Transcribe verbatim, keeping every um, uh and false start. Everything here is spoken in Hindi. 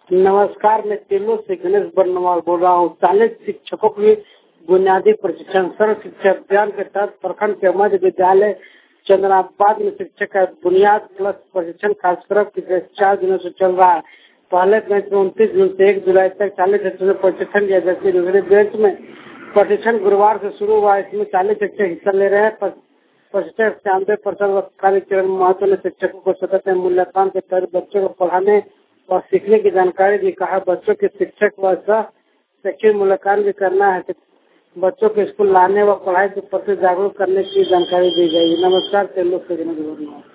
नमस्कार, मैं तिल्लो से गणेश बर्नवाल बोल रहा हूँ। चालीस शिक्षकों की बुनियादी प्रशिक्षण सर्व शिक्षा अभियान के तहत प्रखंड के मध्य विद्यालय चंद्राबाद में शिक्षक का बुनियाद प्लस प्रशिक्षण कार्यक्रम पिछले चार दिनों से चल रहा है। पहले बैच में उनतीस जून से एक जुलाई तक चालीस शिक्षकों ने प्रशिक्षण दिया, जबकि दूसरे बैच में प्रशिक्षण गुरुवार से शुरू हुआ। इसमें चालीस शिक्षक हिस्सा ले रहे हैं। प्रशिक्षण छियानवे प्रतिशत कार्यक्रम महत्व ने शिक्षकों को सतत मूल्यांकन के तहत बच्चों को पढ़ाने और सीखने की जानकारी दी। कहा बच्चों के शिक्षक व शैक्षिक मूल्यांकन भी करना है। बच्चों को स्कूल लाने व पढ़ाई के प्रति जागरूक करने की जानकारी दी गई। नमस्कार, तेलुगु से।